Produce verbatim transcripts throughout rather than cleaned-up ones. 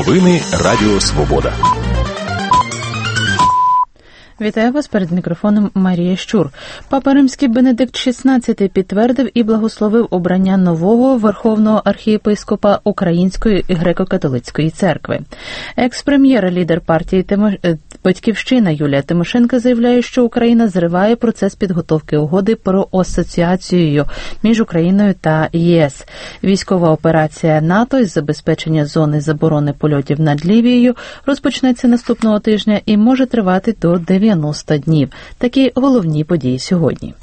Новини Радіо Свобода. Вітаю вас, перед мікрофоном Марія Щур. Папа Римський Бенедикт шістнадцятий підтвердив і благословив обрання нового верховного архієпископа Української греко-католицької церкви. Екс-прем'єр, лідер партії Тимо... «Батьківщина» Юлія Тимошенко заявляє, що Україна зриває процес підготовки угоди про асоціацію між Україною та ЄС. Військова операція НАТО із забезпечення зони заборони польотів над Лівією розпочнеться наступного тижня і може тривати до дев'яноста днів. Такі головні події сьогодні.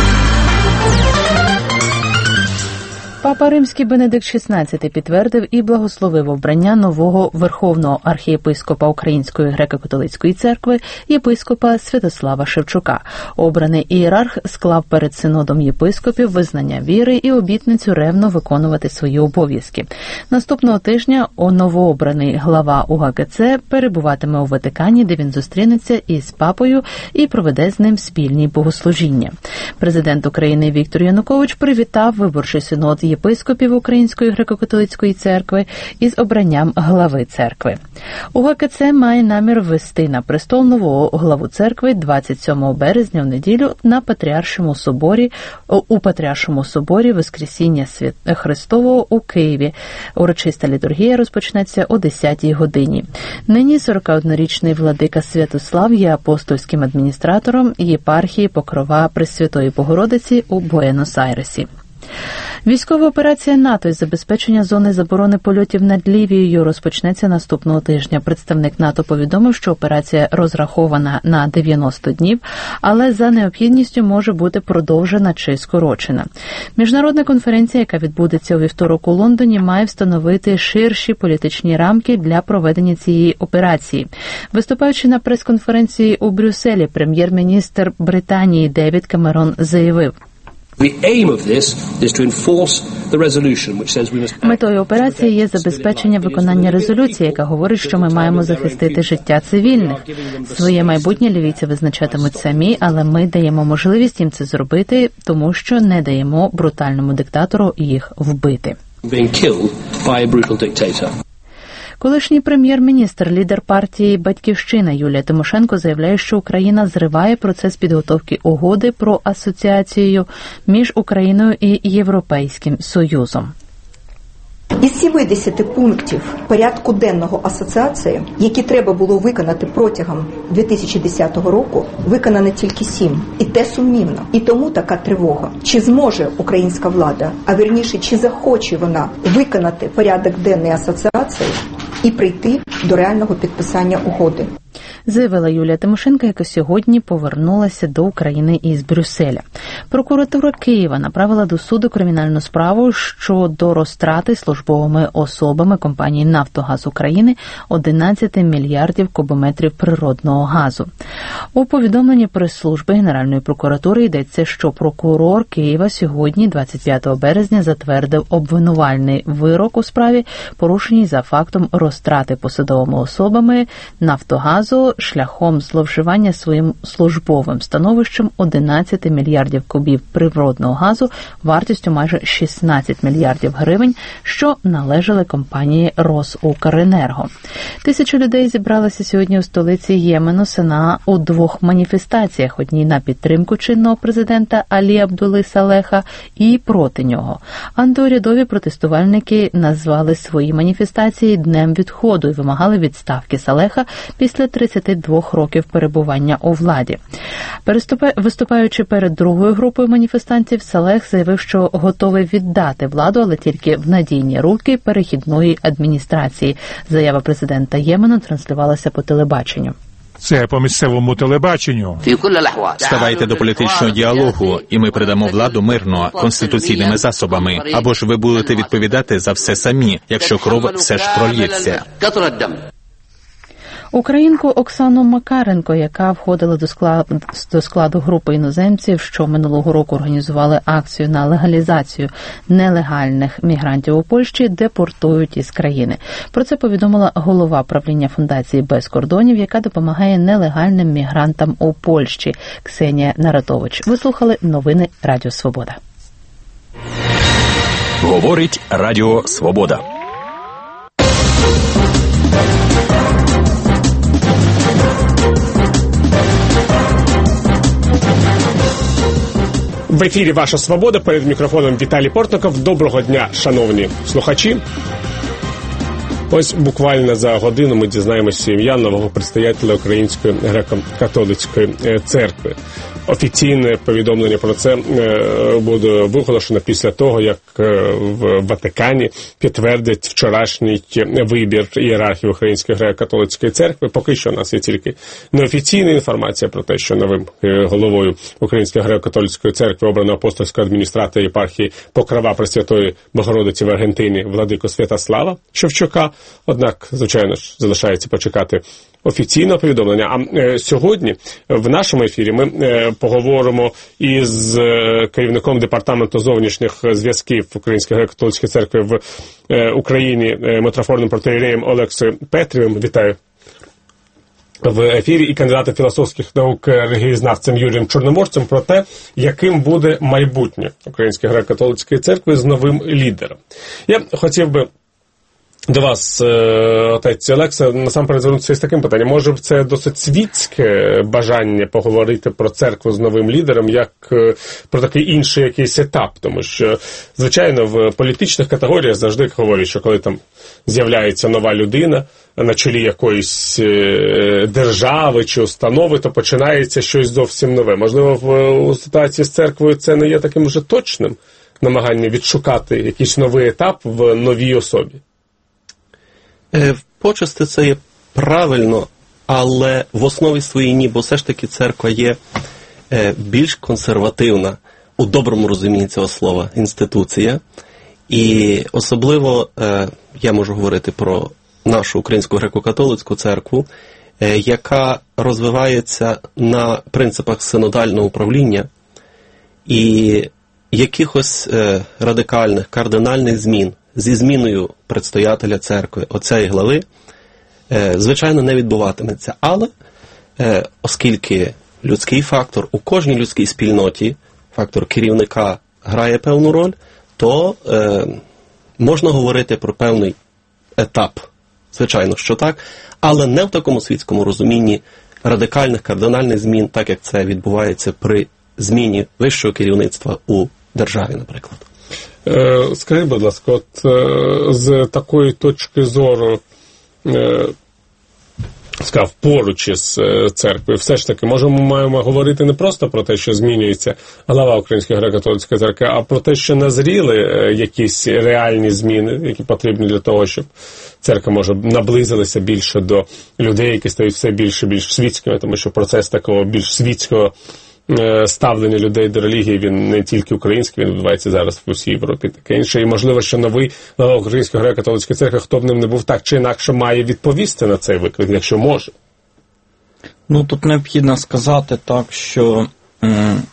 Папа Римський Бенедикт шістнадцятий підтвердив і благословив обрання нового верховного архієпископа Української греко-католицької церкви єпископа Святослава Шевчука. Обраний ієрарх склав перед синодом єпископів визнання віри і обітницю ревно виконувати свої обов'язки. Наступного тижня новообраний глава УГКЦ перебуватиме у Ватикані, де він зустрінеться із папою і проведе з ним спільні богослужіння. Президент України Віктор Янукович привітав виборчий синод єпископів Української греко-католицької церкви із обранням глави церкви. УГКЦ має намір ввести на престол нового главу церкви двадцять сьомого березня в неділю на Патріаршому соборі у Патріаршому соборі Воскресіння Христового у Києві. Урочиста літургія розпочнеться о десятій годині. Нині сорокаоднорічний владика Святослав є апостольським адміністратором єпархії Покрова Пресвятої Богородиці у Буенос-Айресі. Військова операція НАТО із забезпечення зони заборони польотів над Лівією розпочнеться наступного тижня. Представник НАТО повідомив, що операція розрахована на дев'яносто днів, але за необхідністю може бути продовжена чи скорочена. Міжнародна конференція, яка відбудеться у вівторок у Лондоні, має встановити ширші політичні рамки для проведення цієї операції. Виступаючи на прес-конференції у Брюсселі, прем'єр-міністр Британії Девід Камерон заявив: Метою операції є забезпечення виконання резолюції, яка говорить, що ми маємо захистити життя цивільних. Своє майбутнє лівійці визначатимуть самі, але ми даємо можливість їм це зробити, тому що не даємо брутальному диктатору їх вбити. Колишній прем'єр-міністр, лідер партії «Батьківщина» Юлія Тимошенко заявляє, що Україна зриває процес підготовки угоди про асоціацію між Україною і Європейським Союзом. Із сімдесяти пунктів порядку денного асоціації, які треба було виконати протягом дві тисячі десятого року, виконано тільки сім. І те сумнівно. І тому така тривога. Чи зможе українська влада, а вірніше, чи захоче вона виконати порядок денний асоціації і прийти до реального підписання угоди? Заявила Юлія Тимошенко, яка сьогодні повернулася до України із Брюсселя. Прокуратура Києва направила до суду кримінальну справу щодо розтрати службовими особами компанії «Нафтогаз України» одинадцяти мільярдів кубометрів природного газу. У повідомленні прес-служби Генеральної прокуратури йдеться, що прокурор Києва сьогодні, двадцять п'ятого березня, затвердив обвинувальний вирок у справі, порушеній за фактом розтрати посадовими особами «Нафтогазу» шляхом зловживання своїм службовим становищем одинадцяти мільярдів кубів природного газу вартістю майже шістнадцять мільярдів гривень, що належали компанії «Росукренерго». Тисячі людей зібралися сьогодні у столиці Ємену Санаа у двох маніфестаціях, одній на підтримку чинного президента Алі Абдули Салеха і проти нього. Антиурядові протестувальники назвали свої маніфестації «Днем відходу» і вимагали відставки Салеха після тридцяти двох років перебування у владі. Виступаючи перед другою групою маніфестантів, Салех заявив, що готовий віддати владу, але тільки в надійні руки перехідної адміністрації. Заява президента Ємену транслювалася по телебаченню. Це по місцевому телебаченню. Ставайте до політичного діалогу, і ми передамо владу мирно, конституційними засобами. Або ж ви будете відповідати за все самі, якщо кров все ж прольється. Українку Оксану Макаренко, яка входила до складу, до складу групи іноземців, що минулого року організували акцію на легалізацію нелегальних мігрантів у Польщі, депортують із країни. Про це повідомила голова правління фундації «Без кордонів», яка допомагає нелегальним мігрантам у Польщі, Ксенія Наратович. Ви слухали новини Радіо Свобода. Говорить Радіо Свобода. В ефірі «Ваша Свобода», перед мікрофоном Віталій Портников. Доброго дня, шановні слухачі. Ось буквально за годину ми дізнаємося ім'я нового предстоятеля Української греко-католицької церкви. Офіційне повідомлення про це буде виголошено після того, як в Ватикані підтвердять вчорашній вибір ієрархів Української греко-католицької церкви. Поки що у нас є тільки неофіційна інформація про те, що новим головою Української греко-католицької церкви обрано апостольського адміністратора єпархії Покрова Пресвятої Богородиці в Аргентині владику Святослава Шевчука. Однак, звичайно ж, залишається почекати офіційного повідомлення. А е, сьогодні в нашому ефірі ми е, поговоримо із е, керівником департаменту зовнішніх зв'язків Української греко-католицької церкви в е, Україні е, митрофорним протоієреєм Олексою Петрівим. Вітаю в ефірі. І кандидатом філософських наук релігієзнавцем Юрієм Чорноморцем про те, яким буде майбутнє Української греко-католицької церкви з новим лідером. Я хотів би до вас, отець Олекса, насамперед звернутися з таким питанням. Може, це досить світське бажання поговорити про церкву з новим лідером, як про такий інший якийсь етап? Тому що, звичайно, в політичних категоріях завжди говорять, що коли там з'являється нова людина на чолі якоїсь держави чи установи, то починається щось зовсім нове. Можливо, в ситуації з церквою це не є таким вже точним намаганням відшукати якийсь новий етап в новій особі? Почасти це є правильно, але в основі своїй ні, бо все ж таки церква є більш консервативна, у доброму розумінні цього слова, інституція. І особливо я можу говорити про нашу Українську греко-католицьку церкву, яка розвивається на принципах синодального управління і якихось радикальних, кардинальних змін зі зміною предстоятеля церкви, отця і глави, звичайно, не відбуватиметься. Але, оскільки людський фактор у кожній людській спільноті, фактор керівника грає певну роль, то е, можна говорити про певний етап. Звичайно, що так, але не в такому світському розумінні радикальних, кардинальних змін, так як це відбувається при зміні вищого керівництва у державі, наприклад. Скажіть, будь ласка, от з такої точки зору, сказав, поруч із церквою, все ж таки, може, ми маємо говорити не просто про те, що змінюється глава Української греко-католицької церкви, а про те, що назріли якісь реальні зміни, які потрібні для того, щоб церква, може, наблизилася більше до людей, які стають все більше і більш світськими, тому що процес такого більш світського ставлення людей до релігії, він не тільки український, він відбувається зараз в усій Європі, таке інше. І можливо, що новий глава Української греко-католицької церкви, хто б ним не був, так чи інакше має відповісти на цей виклик, якщо може. Ну, тут необхідно сказати так, що м-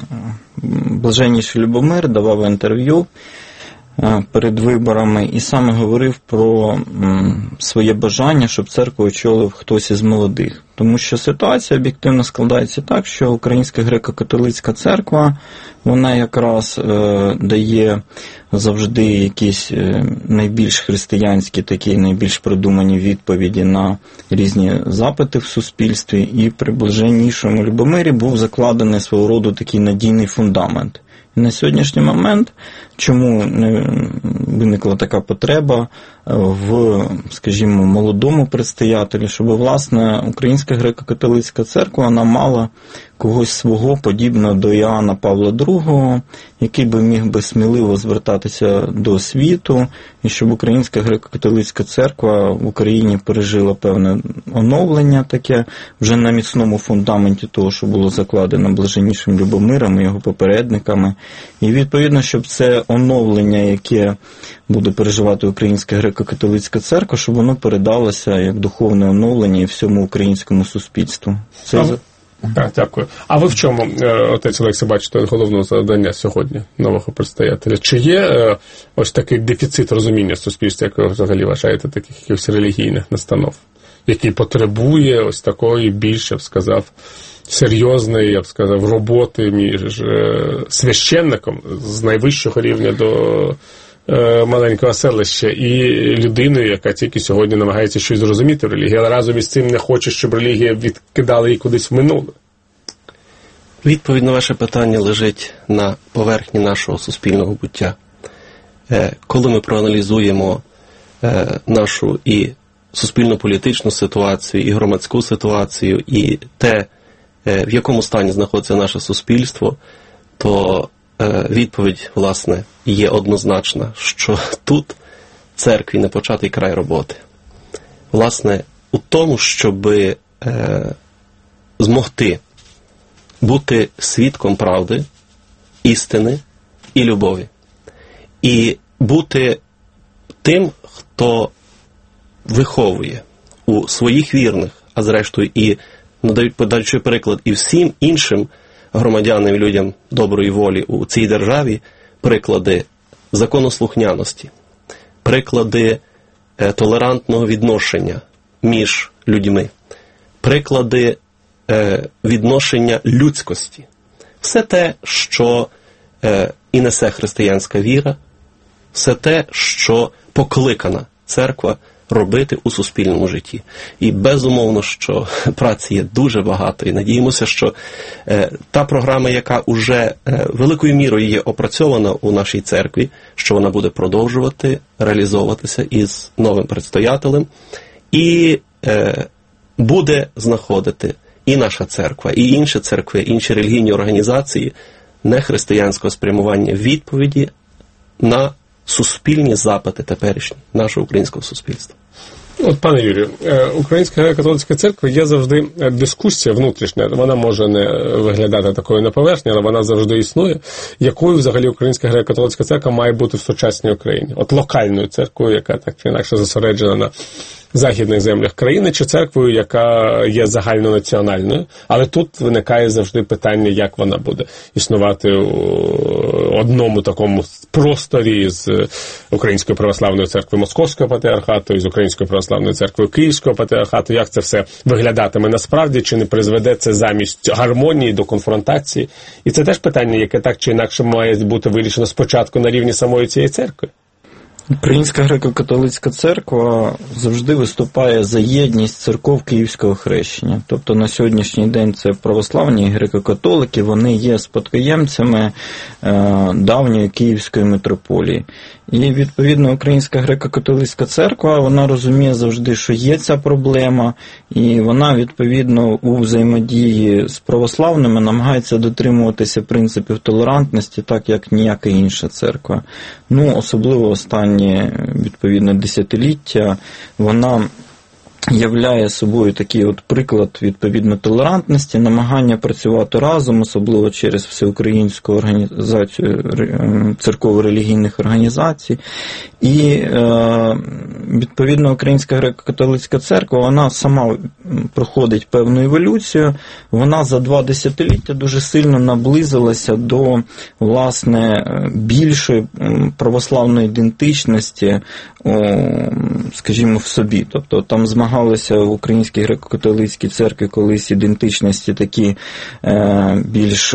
блаженніший Любомир давав інтерв'ю перед виборами і саме говорив про м, своє бажання, щоб церкву очолив хтось із молодих. Тому що ситуація об'єктивно складається так, що Українська греко-католицька церква, вона якраз е, дає завжди якісь е, найбільш християнські, такі найбільш продумані відповіді на різні запити в суспільстві. І при блаженнішому Любомирі був закладений свого роду такий надійний фундамент. І на сьогоднішній момент, чому виникла така потреба в, скажімо, молодому предстоятелі, щоб, власне, Українська греко-католицька церква, вона мала когось свого, подібного до Іоанна Павла другого, який би міг би сміливо звертатися до світу, і щоб Українська греко-католицька церква в Україні пережила певне оновлення таке, вже на міцному фундаменті того, що було закладено блаженнішим Любомиром і його попередниками. І, відповідно, щоб це оновлення, яке буде переживати Українська греко-католицька церква, щоб воно передалося як духовне оновлення і всьому українському суспільству. Це... Так, дякую. А ви в чому, отець Олекса, бачите головне завдання сьогодні нового предстоятеля? Чи є ось такий дефіцит розуміння суспільства, як ви взагалі вважаєте, таких якихось релігійних настанов, який потребує ось такої більше, я б сказав, серйозної, я б сказав, роботи між священником з найвищого рівня до маленького селища і людиною, яка тільки сьогодні намагається щось зрозуміти в релігії, але разом із цим не хоче, щоб релігія відкидала її кудись в минуле? Відповідь на ваше питання лежить на поверхні нашого суспільного буття. Коли ми проаналізуємо нашу і суспільно-політичну ситуацію, і громадську ситуацію, і те, в якому стані знаходиться наше суспільство, то відповідь, власне, є однозначна, що тут церкві не початий край роботи. Власне, у тому, щоб е, змогти бути свідком правди, істини і любові. І бути тим, хто виховує у своїх вірних, а зрештою і надають подаючи приклад і всім іншим громадянам і людям доброї волі у цій державі, приклади законослухняності, приклади е, толерантного відношення між людьми, приклади е, відношення людськості. Все те, що е, і несе християнська віра, все те, що покликана церква робити у суспільному житті. І безумовно, що праці є дуже багато. І надіємося, що е, та програма, яка уже е, великою мірою є опрацьована у нашій церкві, що вона буде продовжувати реалізовуватися із новим предстоятелем. І е, буде знаходити і наша церква, і інші церкви, інші релігійні організації нехристиянського спрямування відповіді на суспільні запити теперішні нашого українського суспільства. От, пане Юрію, Українська католицька церква є завжди дискусія внутрішня, вона може не виглядати такою на поверхні, але вона завжди існує. Якою взагалі Українська греко-католицька церква має бути в сучасній Україні? От локальною церквою, яка так чи інакше зосереджена на західних землях країни, чи церквою, яка є загальнонаціональною, але тут виникає завжди питання, як вона буде існувати у одному такому просторі з Українською православною церквою Московського патріархату і з Українською православною церквою Київського патріархату, як це все виглядатиме насправді, чи не призведе це замість гармонії до конфронтації. І це теж питання, яке так чи інакше має бути вирішено спочатку на рівні самої цієї церкви. Українська греко-католицька церква завжди виступає за єдність церков Київського хрещення. Тобто на сьогоднішній день це православні і греко-католики, вони є спадкоємцями е, давньої Київської митрополії. І, відповідно, Українська греко-католицька церква, вона розуміє завжди, що є ця проблема, і вона, відповідно, у взаємодії з православними намагається дотримуватися принципів толерантності, так як ніяка інша церква. Ну, особливо останні, відповідно, десятиліття, вона являє собою такий от приклад, відповідно, толерантності, намагання працювати разом, особливо через всеукраїнську організацію церково-релігійних організацій. І, відповідно, Українська греко-католицька церква, вона сама проходить певну еволюцію, вона за два десятиліття дуже сильно наблизилася до, власне, більшої православної ідентичності, скажімо, в собі. Тобто там змагалися в Українській греко-католицькій церкві колись ідентичності такі більш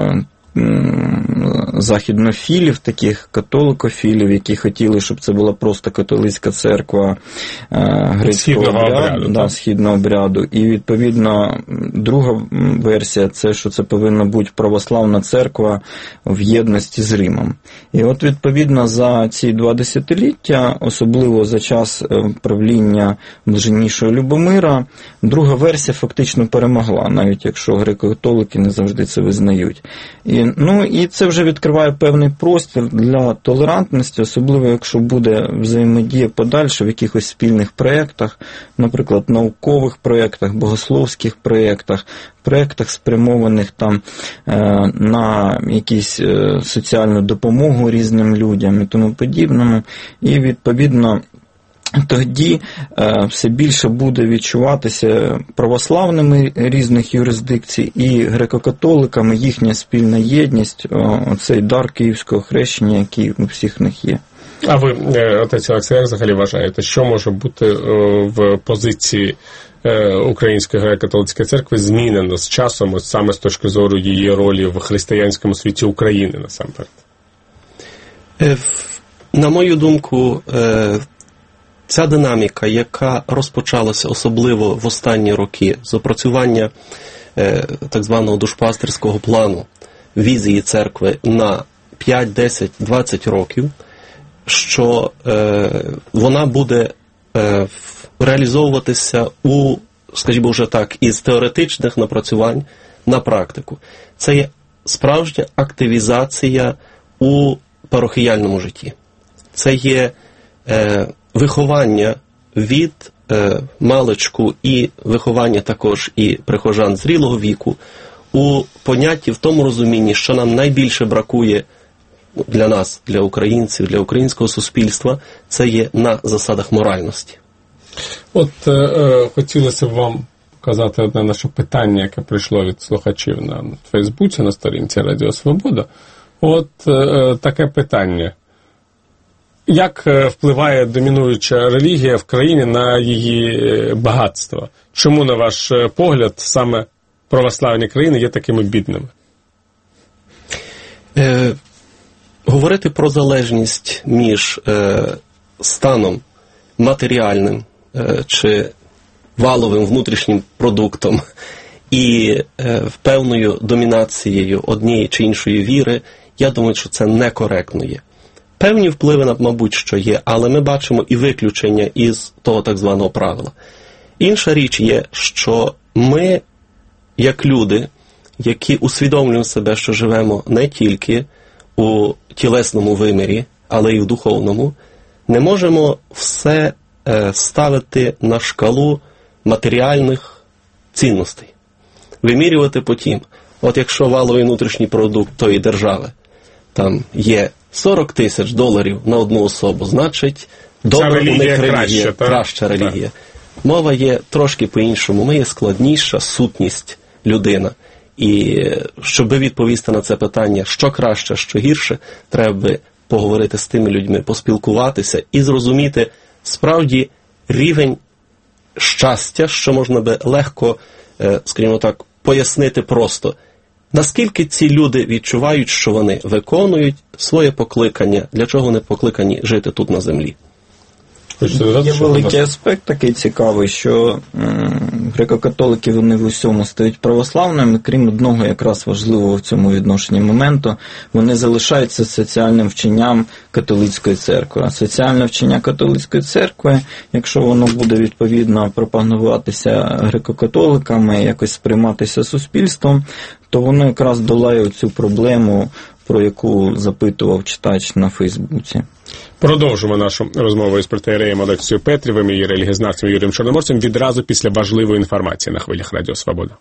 західнофілів, таких католикофілів, які хотіли, щоб це була просто католицька церква грецького обряду, обряду да, східного обряду. І, відповідно, друга версія – це, що це повинна бути православна церква в єдності з Римом. І от, відповідно, за ці два десятиліття, особливо за час правління блаженнішого Любомира, друга версія фактично перемогла, навіть якщо греко-католики не завжди це визнають. І, ну, і це вже відкриває певний простір для толерантності, особливо якщо буде взаємодія подальше в якихось спільних проєктах, наприклад, наукових проєктах, богословських проєктах, проєктах, спрямованих там на якісь соціальну допомогу різним людям і тому подібному. І, відповідно, тоді е, все більше буде відчуватися православними різних юрисдикцій і греко-католиками їхня спільна єдність, оцей дар Київського хрещення, який у всіх них є. А ви, отець Олексій, як взагалі вважаєте, що може бути в позиції Української греко-католицької церкви змінено з часом, саме з точки зору її ролі в християнському світі України насамперед? На мою думку, ця динаміка, яка розпочалася особливо в останні роки з опрацювання е, так званого душпастерського плану, візії церкви на п'ять, десять, двадцять років, що е, вона буде е, реалізовуватися у, скажімо вже так, із теоретичних напрацювань на практику. Це є справжня активізація у парохіяльному житті. Це є е, виховання від е, маличку і виховання також і прихожан зрілого віку у понятті в тому розумінні, що нам найбільше бракує для нас, для українців, для українського суспільства, це є на засадах моральності. От е, е, хотілося б вам показати одне наше питання, яке прийшло від слухачів на Фейсбуці, на сторінці Радіо Свобода. От е, таке питання. Як впливає домінуюча релігія в країні на її багатство? Чому, на ваш погляд, саме православні країни є такими бідними? Е, говорити про залежність між е, станом матеріальним е, чи валовим внутрішнім продуктом і е, певною домінацією однієї чи іншої віри, я думаю, що це некоректно є. Певні впливи, мабуть, що є, але ми бачимо і виключення із того так званого правила. Інша річ є, що ми, як люди, які усвідомлюємо себе, що живемо не тільки у тілесному вимірі, але й у духовному, не можемо все е, ставити на шкалу матеріальних цінностей. Вимірювати потім. От якщо валовий внутрішній продукт тої держави там є сорок тисяч доларів на одну особу, значить, добра у них релігія, краща, краща релігія. Так. Мова є трошки по-іншому. Ми є складніша сутність людина. І щоб відповісти на це питання, що краще, що гірше, треба би поговорити з тими людьми, поспілкуватися і зрозуміти справді рівень щастя, що можна би легко, скажімо так, пояснити просто. Наскільки ці люди відчувають, що вони виконують своє покликання, для чого вони покликані жити тут на землі? Є великий аспект такий цікавий, що м, греко-католики вони в усьому стають православними, крім одного якраз важливого в цьому відношенні моменту, вони залишаються соціальним вченням католицької церкви. А соціальне вчення католицької церкви, якщо воно буде відповідно пропагуватися греко-католиками, якось сприйматися суспільством, то воно якраз долає цю проблему, про яку запитував читач на Фейсбуці. Продовжимо нашу розмову із протоієреєм Олексією Петрівим і релігієзнавцем Юрієм Чорноморцем відразу після важливої інформації на хвилях Радіо Свобода.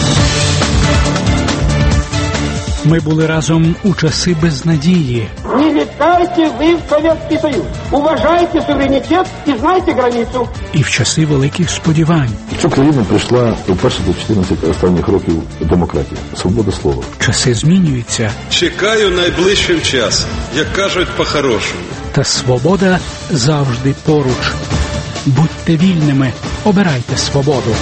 Ми були разом у часи безнадії. Не віддайте ви в Совєтський Союз. Уважайте суверенітет і знайте границю. І в часи великих сподівань. В цю країну прийшла у перші до чотирнадцяти останніх років демократія, свобода слова. Часи змінюються. Чекаю найближчим час, як кажуть по-хорошому. Та свобода завжди поруч. Будьте вільними, обирайте свободу.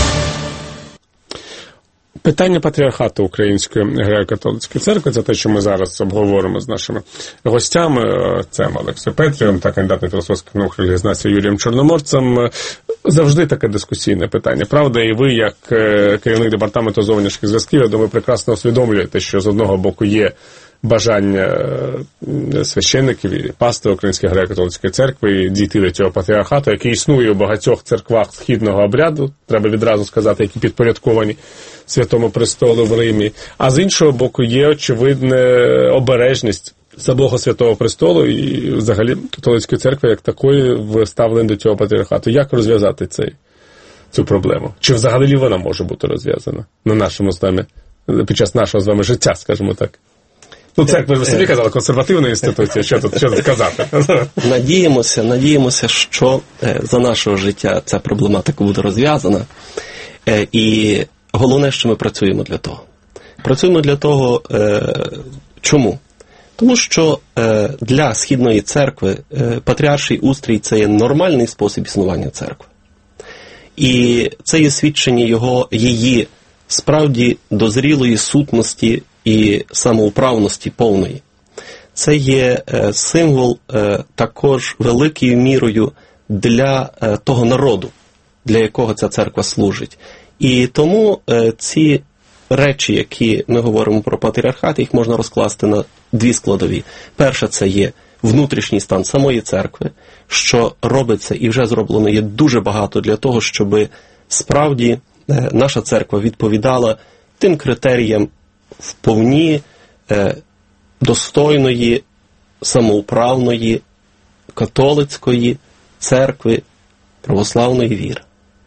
Питання патріархату Української греко-католицької церкви, це те, що ми зараз обговоримо з нашими гостями, це Олексієм Петрівим та кандидатом філософських наук релігієзнавця Юрієм Чорноморцем. Завжди таке дискусійне питання. Правда, і ви, як керівник департаменту зовнішніх зв'язків, я думаю, прекрасно усвідомлюєте, що з одного боку є бажання священників і пастирів Української греко-католицької церкви дійти до цього патріархату, який існує у багатьох церквах східного обряду, треба відразу сказати, які підпорядковані Святому Престолу в Римі. А з іншого боку є очевидна обережність самого Святого Престолу і взагалі католицької церкви як такої в ставленні до цього патріархату. Як розв'язати цей, цю проблему? Чи взагалі вона може бути розв'язана на нашому з вами, під час нашого з вами життя, скажімо так? Ну, церква, ви собі казали, консервативна інституція, що тут, що тут казати? Надіємося, надіємося, що за нашого життя ця проблематика буде розв'язана. І головне, що ми працюємо для того. Працюємо для того, чому? Тому що для Східної церкви патріарший устрій – це є нормальний спосіб існування церкви. І це є свідчення його, її справді дозрілої сутності і самоуправності повної. Це є е, символ е, також великою мірою для е, того народу, для якого ця церква служить. І тому е, ці речі, які ми говоримо про патріархат, їх можна розкласти на дві складові. Перша – це є внутрішній стан самої церкви, що робиться і вже зроблено є дуже багато для того, щоб справді наша церква відповідала тим критеріям вповні достойної, самоуправної, католицької церкви, православної віри.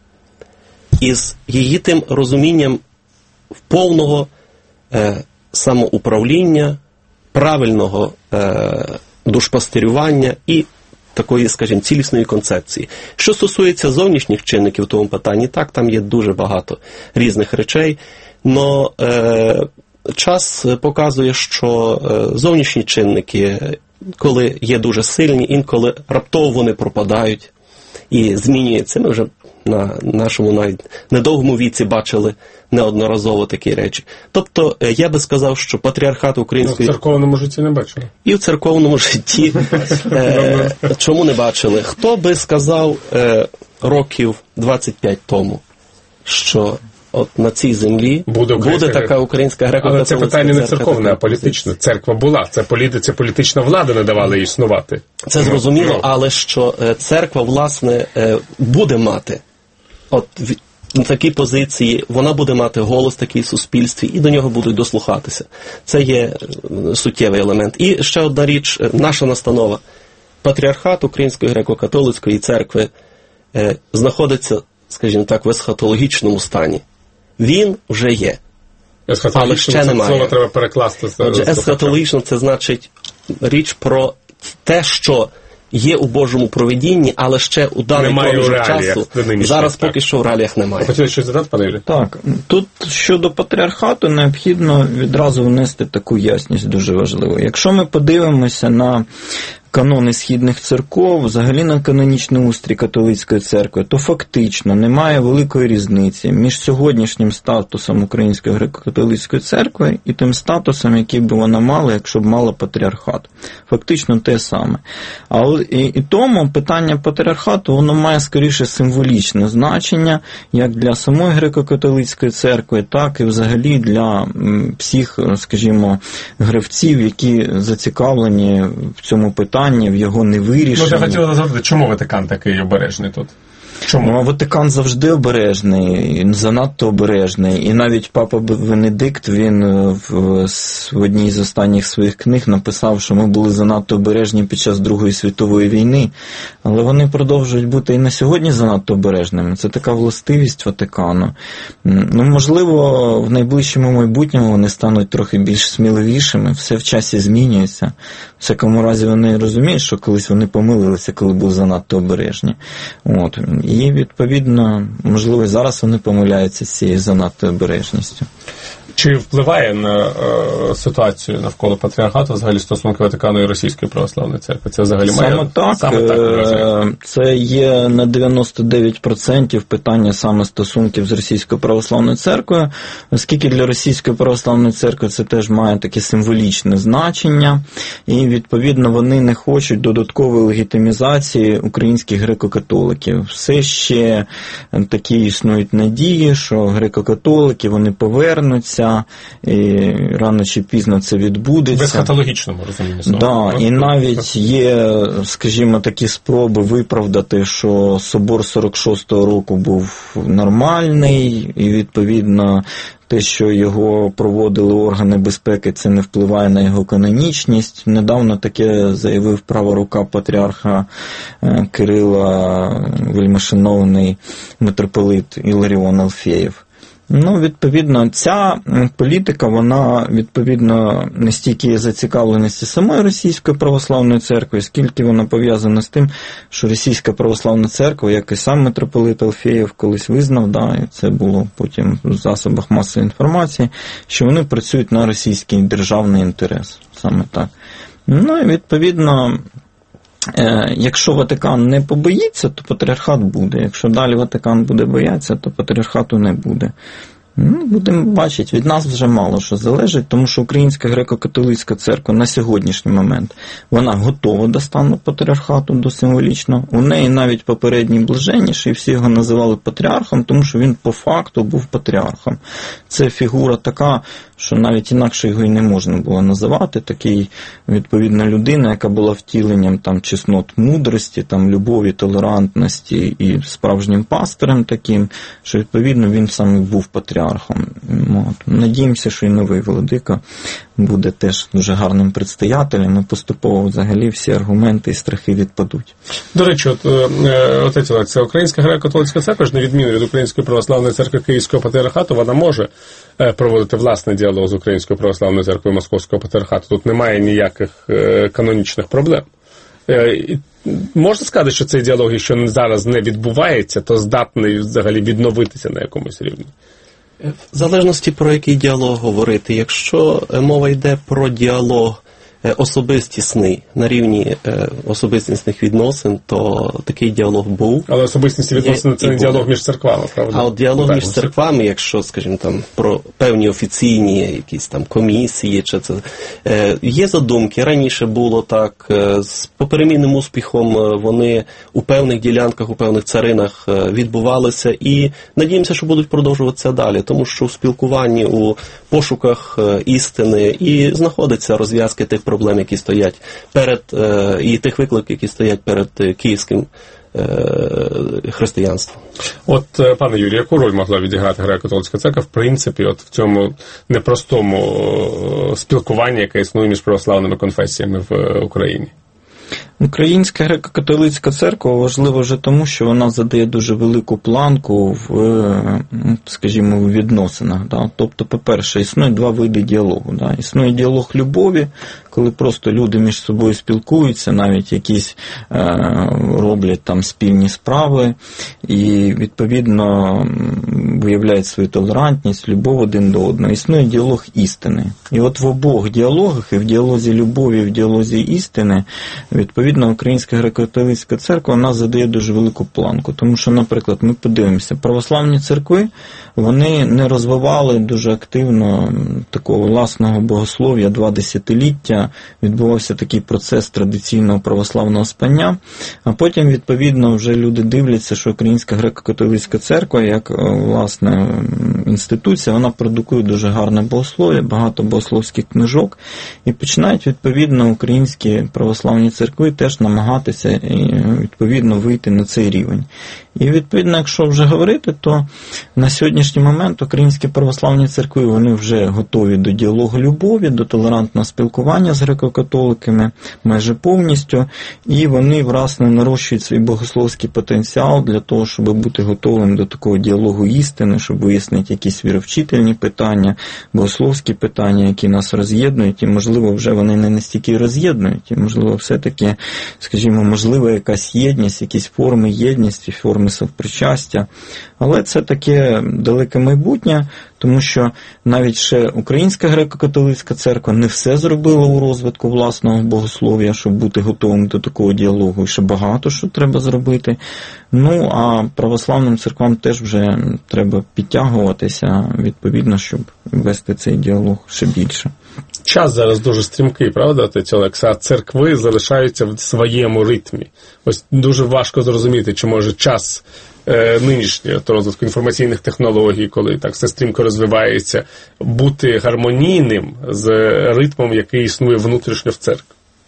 Із її тим розумінням повного е, самоуправління, правильного е, душпастирювання і такої, скажімо, цілісної концепції. Що стосується зовнішніх чинників в тому питанні, так, там є дуже багато різних речей, але е, час показує, що е, зовнішні чинники, коли є дуже сильні, інколи раптово вони пропадають і змінюються. Ми вже на нашому навіть недовгому віці бачили неодноразово такі речі. Тобто, я би сказав, що патріархат української... Ну, в церковному житті не бачили. І в церковному житті. е, чому не бачили? Хто би сказав е, років двадцять п'ять тому, що от на цій землі буде, буде така українська греко-католицька церква. Але це питання не церковне, а політичне. Церква була. Це, політи, це політична влада не давала їй існувати. Це зрозуміло, але що церква, власне, буде мати от на такій позиції, вона буде мати голос такий в суспільстві, і до нього будуть дослухатися. Це є суттєвий елемент. І ще одна річ, наша настанова. Патріархат Української греко-католицької церкви е, знаходиться, скажімо так, в есхатологічному стані. Він вже є, але ще немає. Слово треба перекласти. Отже, есхатологічно – це значить річ про те, що є у Божому провидінні, але ще у даний проміжок часу зараз поки що в реаліях немає. Хотіли щось задати, пане Юрію? Так, тут щодо патріархату необхідно відразу внести таку ясність дуже важливу. Якщо ми подивимося на канони східних церков, взагалі на канонічний устрій католицької церкви, то фактично немає великої різниці між сьогоднішнім статусом Української греко-католицької церкви і тим статусом, який би вона мала, якщо б мала патріархат. Фактично те саме. Але і, і тому питання патріархату, воно має скоріше символічне значення, як для самої греко-католицької церкви, так і взагалі для всіх, скажімо, гравців, які зацікавлені в цьому питанні, в його невирішенні. Ну, я хотів запитати, чому Ватикан такий обережний тут? Чому? Ну, а Ватикан завжди обережний, занадто обережний. І навіть папа Венедикт, він в, в одній з останніх своїх книг написав, що ми були занадто обережні під час Другої світової війни. Але вони продовжують бути і на сьогодні занадто обережними. Це така властивість Ватикану. Ну, можливо, в найближчому майбутньому вони стануть трохи більш сміливішими. Все в часі змінюється. В всякому разі вони розуміють, що колись вони помилилися, коли були занадто обережні. От. І, відповідно, можливо, зараз вони помиляються з цією занадто обережністю. Чи впливає на е, ситуацію навколо патріархату взагалі стосунки Ватикану і Російської православної церкви? Це взагалі має? Саме так. Саме так е, це є на дев'яносто дев'ять відсотків питання саме стосунків з Російською православною церквою, оскільки для Російської православної церкви це теж має таке символічне значення, і, відповідно, вони не хочуть додаткової легітимізації українських греко-католиків. Все ще такі існують надії, що греко-католики, вони повернуться, і рано чи пізно це відбудеться. В есхатологічному розумінні слова. Да, і навіть є, скажімо, такі спроби виправдати, що собор сорок шостого року був нормальний, і, відповідно, те, що його проводили органи безпеки, це не впливає на його канонічність. Недавно таке заявив права рука патріарха Кирила, вельмишановний митрополит Іларіон Алфєєв. Ну, відповідно, ця політика, вона, відповідно, не стільки є зацікавленості самої Російської православної церкви, скільки вона пов'язана з тим, що Російська православна церква, як і сам митрополит Алфєєв колись визнав, да, і це було потім в засобах масової інформації, що вони працюють на російський державний інтерес. Саме так. Ну, і, відповідно, якщо Ватикан не побоїться, то патріархат буде. Якщо далі Ватикан буде боятися, то патріархату не буде. Ну, будемо бачити, від нас вже мало що залежить, тому що Українська греко-католицька церква на сьогоднішній момент, вона готова до стану патріархату, до символічного. У неї навіть попередній блаженніший, всі його називали патріархом, тому що він по факту був патріархом. Це фігура така, що навіть інакше його і не можна було називати, такий, відповідна людина, яка була втіленням там чеснот мудрості, там любові, толерантності і справжнім пастирем таким, що відповідно він саме був патріархом. От. Надіємося, що і новий владика буде теж дуже гарним предстоятелем, і поступово взагалі всі аргументи і страхи відпадуть. До речі, от, от, от, це Українська греко-католицька церква, ж на відміну від Української православної церкви Київського патріархату, вона може проводити власний діалог з Українською православною церквою Московського патріархату. Тут немає ніяких канонічних проблем. Можна сказати, що цей діалог, якщо зараз не відбувається, то здатний взагалі відновитися на якомусь рівні? В залежності про який діалог говорити. Якщо мова йде про діалог особистісний на рівні особистісних відносин, то такий діалог був. Але особистісні відносини – це не діалог між церквами, правда? А от діалог так, між церквами, якщо, скажімо, там, про певні офіційні якісь там комісії, чи це, є задумки, раніше було так, з поперемінним успіхом вони у певних ділянках, у певних царинах відбувалися, і надіємося, що будуть продовжуватися далі, тому що в спілкуванні, у пошуках істини і знаходиться розв'язки тих проблем, які стоять перед, і тих викликів, які стоять перед київським християнством. От, пане Юрію, яку роль могла відіграти греко-католицька церква, в принципі, от в цьому непростому спілкуванні, яке існує між православними конфесіями в Україні? Українська греко-католицька церква важлива вже тому, що вона задає дуже велику планку в, скажімо, в відносинах. Да? Тобто, по-перше, існує два види діалогу. Да? Існує діалог любові, коли просто люди між собою спілкуються, навіть якісь е, роблять там спільні справи і, відповідно, виявляють свою толерантність, любов один до одного. Існує діалог істини. І от в обох діалогах, і в діалозі любові, і в діалозі істини, відповідно, Українська греко-католицька церква, вона задає дуже велику планку. Тому що, наприклад, ми подивимося, православні церкви, вони не розвивали дуже активно такого власного богослов'я два десятиліття, відбувався такий процес традиційного православного спання, а потім, відповідно, вже люди дивляться, що Українська греко-католицька церква, як, власне, інституція, вона продукує дуже гарне богослов'я, багато богословських книжок, і починають, відповідно, українські православні церкви теж намагатися, відповідно, вийти на цей рівень. І, відповідно, якщо вже говорити, то на сьогоднішній момент українські православні церкви, вони вже готові до діалогу любові, до толерантного спілкування з греко-католиками майже повністю, і вони, власне, нарощують свій богословський потенціал для того, щоб бути готовим до такого діалогу істини, щоб вияснити якісь віровчительні питання, богословські питання, які нас роз'єднують, і, можливо, вже вони не настільки роз'єднують, і, можливо, все-таки, скажімо, можливо, якась єдність, якісь форми єдності, форми совпричастя. Але це таке далеке майбутнє, тому що навіть ще Українська греко-католицька церква не все зробила у розвитку власного богослов'я, щоб бути готовим до такого діалогу. І ще багато що треба зробити. Ну, а православним церквам теж вже треба підтягуватися, відповідно, щоб вести цей діалог ще більше. Час зараз дуже стрімкий, правда, отець Олекса? А церкви залишаються в своєму ритмі. Ось дуже важко зрозуміти, чи може час е, нинішнього розвитку інформаційних технологій, коли так все стрімко розвивається, бути гармонійним з ритмом, який існує внутрішньо в церкві.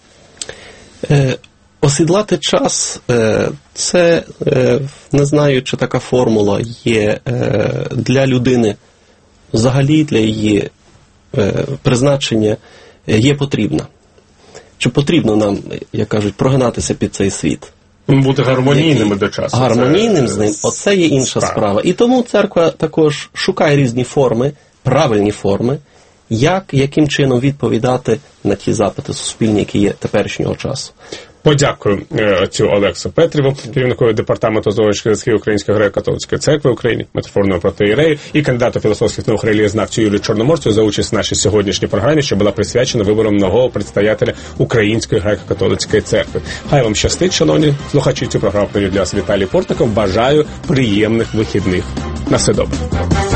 Е, осідлати час е, – це, е, не знаю, чи така формула є е, для людини, взагалі для її призначення є потрібна. Чи потрібно нам, як кажуть, прогинатися під цей світ? Бути гармонійними до часу. Гармонійним з ним, оце є інша справа. справа. І тому церква також шукає різні форми, правильні форми, як, яким чином відповідати на ті запити суспільні, які є теперішнього часу. Подякую отцю Олексу Петріву, керівникові департаменту зовнішньої Української греко-католицької церкви України, митрофорного протоієрею і кандидату філософських наук релігієзнавцю Юрію Чорноморцю за участь в нашій сьогоднішній програмі, що була присвячена виборам нового предстоятеля Української греко-католицької церкви. Хай вам щастить, шановні слухачі, цю програму провів для вас Віталій Портников. Бажаю приємних вихідних. На все добре.